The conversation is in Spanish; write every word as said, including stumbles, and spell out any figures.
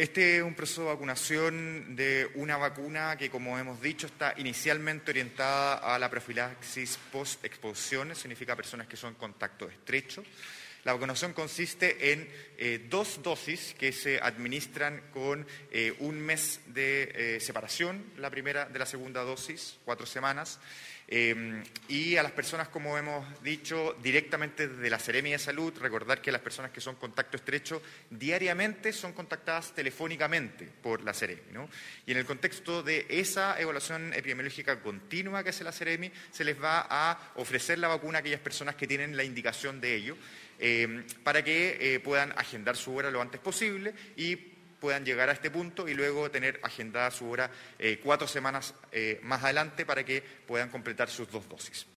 Este es un proceso de vacunación de una vacuna que, como hemos dicho, está inicialmente orientada a la profilaxis post-exposición, significa personas que son contacto estrecho. La vacunación consiste en eh, dos dosis que se administran con eh, un mes de eh, separación, la primera de la segunda dosis, cuatro semanas, eh, y a las personas, como hemos dicho, directamente desde la Seremi de Salud. Recordar que las personas que son contacto estrecho diariamente son contactadas telefónicamente por la Seremi, ¿no? Y en el contexto de esa evaluación epidemiológica continua que hace la Seremi, se les va a ofrecer la vacuna a aquellas personas que tienen la indicación de ello, Eh, para que eh, puedan agendar su hora lo antes posible y puedan llegar a este punto y luego tener agendada su hora eh, cuatro semanas eh, más adelante para que puedan completar sus dos dosis.